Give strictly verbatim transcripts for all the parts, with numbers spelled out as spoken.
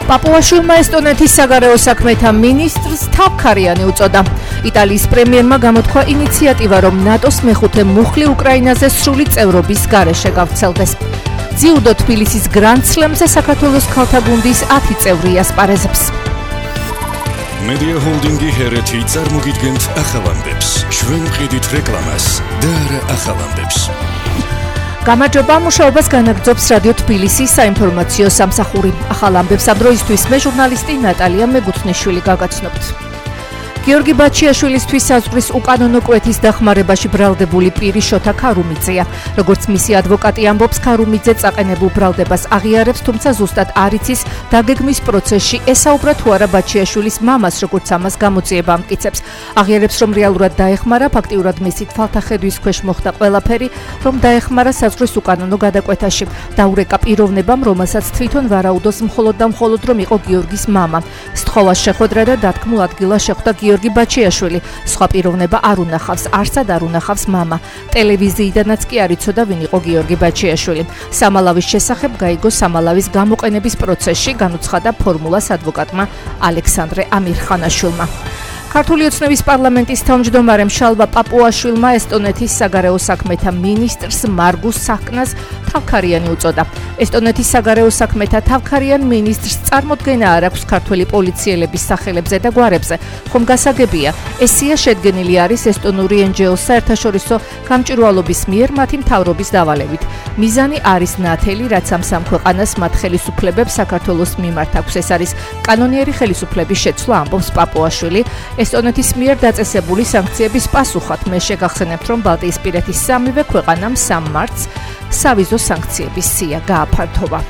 პაპუაშვილმა ესტონეთის საგარეო საქმეთა მინისტრს თავქარიანი უწოდა. იტალიის პრემიერმა გამოთქვა ინიციატივა, რომ ნატოს მეხუთე მუხლი უკრაინაზე სრული წევრობის გარეშე გავრცელდეს. ძიუდო თბილისის გრანდსლემზე საქართველოს ქალთა გუნდის ათი წევრი ასპარეზობს. Media Holdingi ჰერეთი წარმოგიდგენთ ახალამბებს. ჩვენ ვყიდით რეკლამას და არა ახალამბებს. გამარჯობა, მუშაობას განაგრძობს რადიო თბილისის საინფორმაციო სამსახური. ახალამბებს ამ დროისთვის მე ჟურნალისტი ნატალია მეგუთნიშვილი გაგაცნობთ. გიორგი ბაჩიაშვილისთვის საზღვრის უკანონო კვეთის დახმარებაში ბრალდებული პირი შოთა ქარუმიძეა. როგორც მისი ადვოკატი ამბობს, ქარუმიძე წაყენებულ ბრალდებას აღიარებს, თუმცა ზუსტად არ იცის დაგეგმვის პროცესში ესაუბრა თუ არა ბაჩიაშვილის მამას, როგორც ამას გამოძიება ამტკიცებს. აღიარებს, რომ რეალურად დაეხმარა, ფაქტიურად მისი თვალთახედვის ქვეშ მოხდა ყველაფერი, რომ დაეხმარა საზღვრის უკანონო გადაკვეთაში. დაურეკა პიროვნებამ, რომელსაც თვითონ ვარაუდოს მხოლოდ და მხოლოდ რომ იყო გიორგის მამა. სთხოვას შეხვედრა და დათქმულ ადგილას შეხვდა გიორგი ბაჩიაშვილი. სხვა პიროვნება არ უნახავს, არსად არ უნახავს მამა. ტელევიზიიდანაც კი არ იცოდა ვინ იყო გიორგი ბაჩიაშვილი. სამალავის შესახებ გაიგო სამალავის გამოყენების პროცესში, განუცხადა ფორმულას ადვოკატმა ალექსანდრე ამირხანაშვილმა. ქართული ოცნების პარლამენტის თავმჯდომარემ შალვა პაპუაშვილმა ესტონეთის საგარეო საქმეთა მინისტრს მარგუს საჰკნას თავქარიანი უწოდა. ესტონეთის საგარეო საქმეთა თავქარიან მინისტრს წარმოდგენა არ აქვს ქართველი პოლიციელების სახელებზე და გვარებზე, ხომ გასაგებია, ესია შედგენილი არის ესტონური εν ჯი ოს საერთაშორისო გამჭვირვალობის მიერ მათი მთავრობის დავალებით. მიზანი არის ნათელი, რაც ამ სამ ქვეყანას მათ ხელისუფლებებს საქართველოს მიმართ აქვს. ეს არის კანონიერი ხელისუფლების შეცვლა, ამბობს პაპუაშვილი. ესტონეთის მიერ დაწესებული სანქციების პასუხად მე შეგახსენებთ, რომ ბალტიისპირეთის სამივე ქვეყანამ სამ მარტს სავიზო სანქციების სია გააფართოვა.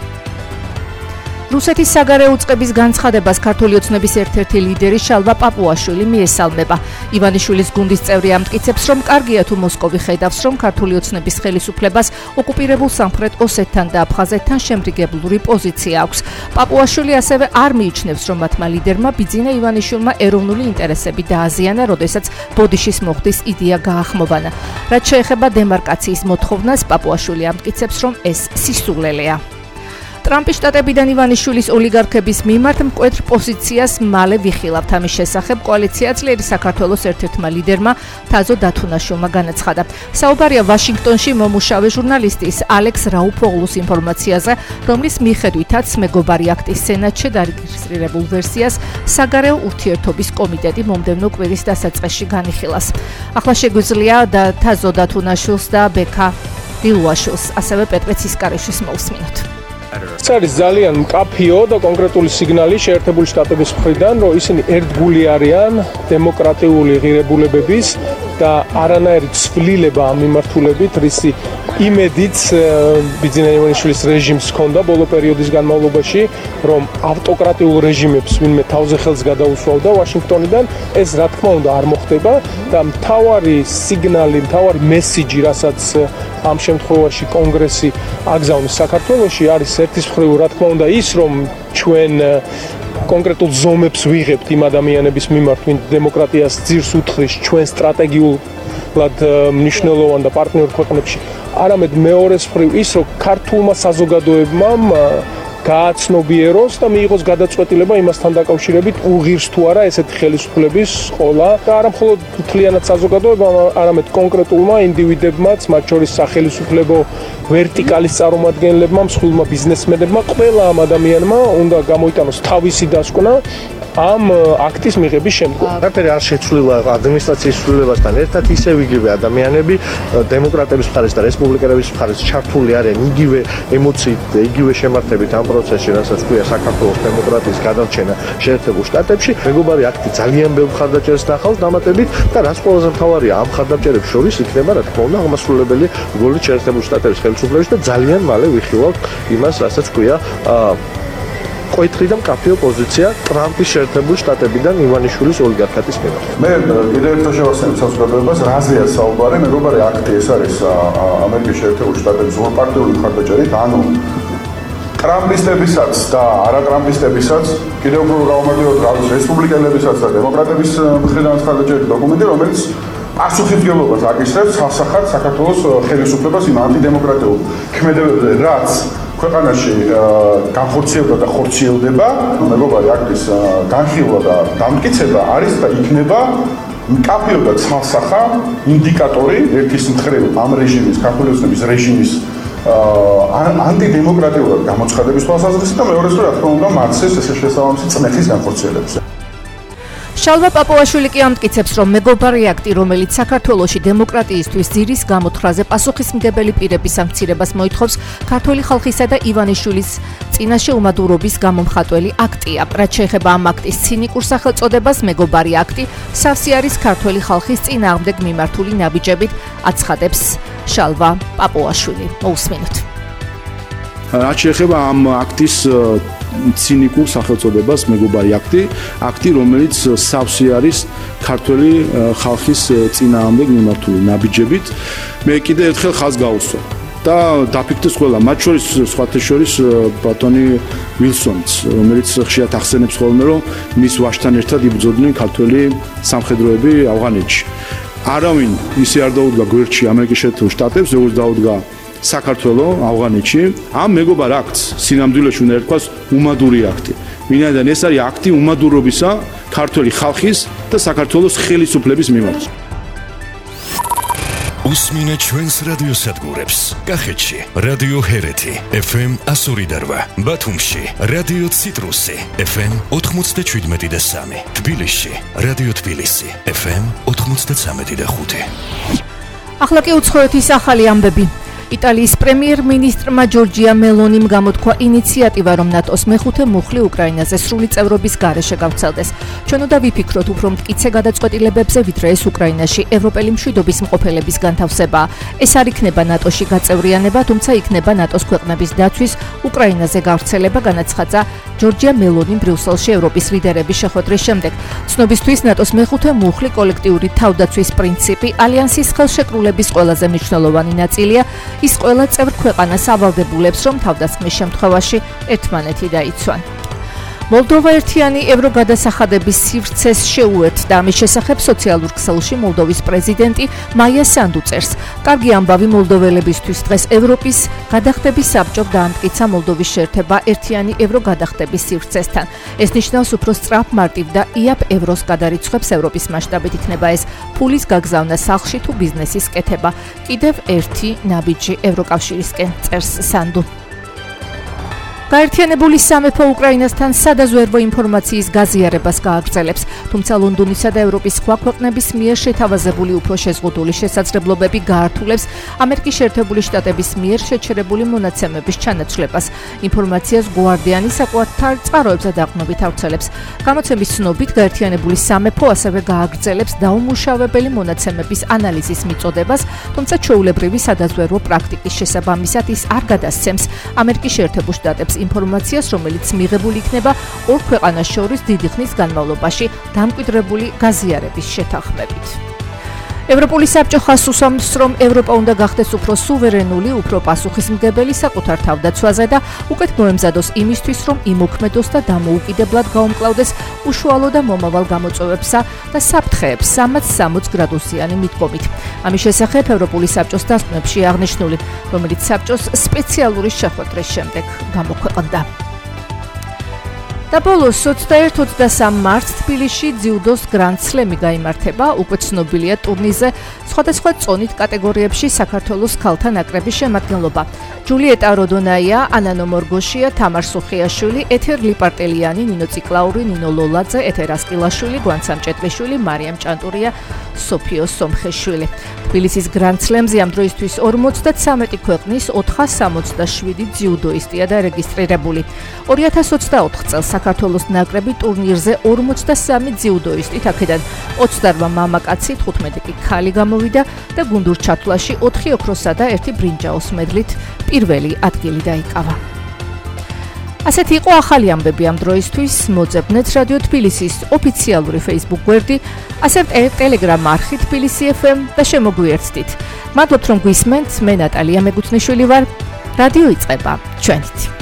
რუსეთის საგარეო უწყების განცხადებას ქართული ოცნების ერთ-ერთი ლიდერი შალვა პაპუაშვილი მიესალმება. ივანიშვილის გუნდის წევრი ამტკიცებს, რომ კარგია თუ მოსკოვი ხედავს, რომ ქართული ოცნების ხელისუფლებას ოკუპირებულ სამხრეთ ოსეთთან და აფხაზეთთან შემრიგებლური პოზიცია აქვს. პაპუაშვილი ასევე არ მიიჩნევს, რომ მათმა ლიდერმა ბიძინა ივანიშვილმა ეროვნული ინტერესები დააზიანა, როდესაც ბოდიშის მოხდის იდეა გაახმოვანა. რაც შეეხება დემარკაციის მოთხოვნას, პაპუაშვილი ამტკიცებს, რომ ეს სისულელეა. ტრამპის შტატებიდან ივანიშვილის ოლიგარქების მიმართ მკვეთრ პოზიციას მალე ვიხილავთ. ამის შესახებ კოალიცია ძლიერი საქართველოს ერთ-ერთმა ლიდერმა თაზო დათუნაშვილმა განაცხადა. საუბარია ვაშინგტონში მომუშავე ჟურნალისტის ალექს რაუფოღლუს ინფორმაციაზე, რომლის მიხედვითაც მეგობარი აქტის სენატში დარეგისტრირებულ ვერსიას საგარეო ურთიერთობის კომიტეტი მომდევნო კვირის დასაწყისში განიხილავს. ახლა შეგვიძლია და თაზო დათუნაშვილს და ბექა დილუაშვილს, ასევე პეტრე ცისკარიშვილს მოусმინოთ. ეს არის ძალიან მკაფიო და კონკრეტული სიგნალი შეერთებული შტატების მხრიდან, რომ ისინი ერთგული არიან დემოკრატიული ღირებულებების და არანაირი ცვლილება ამ მიმართულებით, რისი იმედიც ბიძინა ივანიშვილის რეჟიმს ჰქონდა ბოლო პერიოდის განმავლობაში, რომ ავტოკრატიულ რეჟიმებს ვინმე თავზე ხელს გადაუსვავდა ვაშინგტონიდან, ეს რა თქმა უნდა არ მოხდება და მთავარი სიგნალი, მთავარი მესიჯი, რასაც ამ შემთხვევაში კონგრესი აგზავნის საქართველოში, არის ერთის მხრივ რა თქმა უნდა ის, რომ ჩვენ კონკრეტულ ზომებს ვიღებთ იმ ადამიანების მიმართ, ვინც დემოკრატიას ძირს უთხრის ჩვენ სტრატეგიულად მნიშვნელოვან და პარტნიორ ქვეყნებში. არამედ მეორეს მხრივ ის, რომ ქართულმა საზოგადოებმა გააცნობიეროს და მიიღოს გადაწყვეტილება იმასთან დაკავშირებით, უღირს თუ არა ესეთი ხელისუფლების ყოლა და არა მხოლოდ მთლიანად საზოგადოებამ, არამედ კონკრეტულმა ინდივიდებმაც, მათ შორის სახელისუფლებო ვერტიკალის წარმომადგენლებმა, მსხვილმა ბიზნესმენებმა, ყველა ამ ადამიანმა უნდა გამოიტანოს თავისი დასკვნა ამ აქტის მიღების შემდგომ. არაფერი არ შეცვლილა ადმინისტრაციის ცვლილებასთან ერთად, ისევ იგივე ადამიანები დემოკრატების მხარეს და რესპუბლიკელების მხარეს ჩართული არიან იგივე ემოციით და იგივე შემართებით ამ პროცესში, რასაც ქვია საქართველოს დემოკრატიის გადარჩენა შეერთებულ შტატებში. მეგობარი აქტი ძალიან ბევრ მხარდაჭერას ნახავს დამატებით და რაც ყველაზე მთავარია, ამ მხარდაჭერებს შორის იქნება რა თქმა უნდა აღმასრულებელი როლი შეერთებულ შტატების ხელისუფლებაში და ძალიან მალე ვიხილავთ იმას, რასაც ქვია მკვეთრი და მკაფიო პოზიცია ტრამპის შეერთებული შტატებიდან ივანიშვილის ოლიგარქატის მიმართ. მე კიდევ ერთხელ შევახსენებ საზოგადოებას, რაზეა საუბარი, მეგობარი აქტი ეს არის ამერიკის შეერთებული შტატების ორპარტიული მხარდაჭერით, ანუ ტრამპისტებისაც და არატრამპისტებისაც, კიდევ უფრო გავუმარტივოთ რა ვიცი, რესპუბლიკელებისაც და დემოკრატების მხრიდან მხარდაჭერით დოკუმენტი, რომელიც პასუხისმგებლობას აკისრებს სასახად საქართველოს ხელისუფლებას იმ ანტიდემოკრატიულ ქმედებებზე, რაც ქვეყანაში განხორციელდა და ხორციელდება, მეგობარი აქტის განხილვა და დამტკიცება არის და იქნება მკაფიო და ცალსახა ინდიკატორი ერთის მხრივ ამ რეჟიმის, ქართული ოცნების რეჟიმის ანტიდემოკრატიულად გამოცხადების თვალსაზრისით და მეორეს რა თქმა უნდა მარქსის ეს შესაბამისი წნეხის განხორციელების. შალვა პაპუაშვილი კი ამტკიცებს, რომ მეგობარი აქტი, რომელიც საქართველოში დემოკრატიისთვის ძირის გამოთხრაზე პასუხისმგებელი პირების სანქცირებას მოითხოვს, ქართული ხალხისა და ივანიშვილის წინაშე უმადურობის გამომხატველი აქტია. რაც შეეხება ამ აქტის ცინიკურ სახელწოდებას, მეგობარი აქტი სავსე არის ქართული ხალხის წინააღმდეგ მიმართული ნაბიჯებით, აცხადებს შალვა პაპუაშვილი. მოусმინოთ. რაც შეეხება ამ აქტის ცინიკურ სახელწოდებას, მეგობარი აქტი, აქტი, რომელიც სავსე არის ქართული ხალხის წინააღმდეგ მიმართული ნაბიჯებით, მე კიდე ერთხელ ხაზს გავუსვა და დაფიქრდეს ყველა, მათ შორის სხვათა შორის ბატონი ვილსონიც, რომელიც ხშირად ახსენებს ხოლმე, რომ მის ვაჟთან ერთად იბრძოდნენ ქართული სამხედროები ავღანეთში. არავინ ისე არ დაუდგა გვერდში ამერიკის შეერთებულ შტატებს, როგორც დაუდგა საქართველო ავღანეთში. ამ მეგობარ აქტს სინამდვილეში უნდა ერქვას უმადური აქტი. ვინაიდან ეს არის აქტი უმადურობისა ქართული ხალხის და საქართველოს ხელისუფლების მიმართ. უსმინეთ ჩვენს რადიოსადგურებს. კახეთში რადიო ჰერეთი ეფ ემ εκατო ორი და რვა, ბათუმში რადიო ციტრუსი ეფ ემ ოთხმოცდაშვიდმეტი და სამი, თბილისში რადიო თბილისი ეფ ემ ოთხმოცდაცამეტი და ხუთი. ახლა კი უცხოეთის ახალი ამბები. იტალიის პრემიერ-მინისტრმა ჯორჯია მელონიმ გამოთქვა ინიციატივა, რომ ნატოს მეხუთე მუხლი უკრაინაზე სრული წევრობის გარეშე გავრცელდეს. ჩვენ უნდა ვიფიქროთ უფრო მტკიცე გადაწყვეტილებებზე, ვიდრე ეს უკრაინაში ევროპელი მშვიდობის მყოფელების განთავსება. ეს არ იქნება ნატოში გაწევრიანება, თუმცა იქნება ნატოს ქვეყნების დაცვის უკრაინაზე გავრცელება, განაცხადა ჯორჯია მელონიმ ბრიუსელში ევროპის ლიდერების შეხვედრის შემდეგ. ცნობისთვის ნატოს მეხუთე მუხლი კოლექტიური თავდაცვის პრინციპი ალიანსის ხელშეკრულების ყველაზე მნიშვნელოვანი ნაწილია. ის ყველა წევრ ქვეყანას ავალდებულებს, რომ თავდასხმის შემთხვევაში ერთმანეთი დაიცვან. მოლდოვა ერთიანი ევროგადასახადების სივრცეს შეუერთდა. ამის შესახებ სოციალურ ქსელში მოლდოვის პრეზიდენტი მაია სანდუ წერს. კარგი ამბავი მოლდოველებისთვის, დღეს ევროპის გადახდების საბჭომ დაამტკიცა მოლდოვის შეერთება ერთიანი ევროგადახდების სივრცესთან. ეს ნიშნავს უფრო სწრაფ, მარტივ და იაფ ევროს გადარიცხვებს ევროპის მასშტაბით. იქნება ეს ფულის გაგზავნა სახლში თუ ბიზნესის კეთება. კიდევ ერთი ნაბიჯი ევროკავშირისკენ, წერს სანდუ. გაერთიანებული სამეფო უკრაინასთან სადაზვერვო ინფორმაციის გაზიარებას გააგრძელებს, თუმცა ლონდონისა და ევროპის სხვა ქვეყნების მიერ შეთავაზებული უფრო შეზღუდული შესაძლებლობები გაართულებს ამერიკის შეერთებული შტატების მიერ შეჩერებული მონაცემების ჩანაცვლებას. ინფორმაციას Guardian-ი საკუთარ წყაროებზე დაყრდნობით ავრცელებს. გამოცემის ცნობით, გაერთიანებული სამეფო ასევე გააგრძელებს დაუმუშავებელი მონაცემების ანალიზის მიწოდებას, თუმცა ჩვეულებრივი სადაზვერვო პრაქტიკის შესაბამისად ის არ გადასცემს ამერიკის შეერთებულ შტატებს ინფორმაციას, რომელიც მიღებული იქნება ორ ქვეყანას შორის დიდი ხნის განმავლობაში დამკვიდრებული გაზიარების შეთანხმებით. ევროპული საბჭო ხაზს უსვამს, რომ ევროპა უნდა გახდეს უფრო სუვერენული, უფრო პასუხისმგებელი საკუთარ თავდაცვაზე და უკეთ მოემზადოს იმისთვის, რომ იმოქმედოს და დამოუკიდებლად გაუმკლავდეს უშუალო და მომავალ გამოწვევებსა და საფრთხეებს სამას სამოცდ გრადუსიანი მიდგომით. ამის შესახებ ევროპული საბჭოს დასკვნებში აღნიშნული, რომელიც საბჭოს სპეციალური შეხვედრის შემდეგ გამოქვეყნდა. და ბოლოს ოცდაერთი ოცდასამი მარტს თბილისში ძიუდოს გრანდ სლემი გაიმართება. უკვე ცნობილია ტურნირზე სხვადასხვა წონით კატეგორიებში საქართველოს ქალთა ნაკრების შემადგენლობა. ჯულიეტა როდონაია, ანანო მორგოშია, თამარ სუხიაშვილი, ეთერ ლიპარტელიანი, ნინო ციკლაური, ნინო ლოლაძე, ეთერ ასკილაშვილი, გვან სამჭეტლიშვილი, მარიამ ჭანტურია, სოფიო სომხეშვილი. თბილისის გრანდ სლემზე ამ დროისთვის ორმოცდათვრამეტი ქვეყნის ოთხას სამოცდაშვიდი ძიუდოისტია დარეგისტრირებული. ორი ათას ოცდაოთხ წელს საქართველოს ნაკრები ტურნირზე ორმოცდასამი ძიუდოისტით, აქედან ოცდარვა მამაკაცი, თხუთმეტი კი ქალი გამოვიდა და გუნდურ ჩათვლაში ოთხი ოქროსა და ერთი ბრინჯაოს მედლით პირველი ადგილი დაიკავა. ასეთი იყო ახალი ამბები ამ დროისთვის. მოძებნეთ რადიო თბილისის ოფიციალური Facebook გვერდი, ასევე Telegram არხი თბილისი ეფ ემ და შემოგვიერთდით. მადლობთ რომ გვისმენთ, მე ნატალია მეგუთნიშვილი ვარ. რადიო იწყება ჩვენით.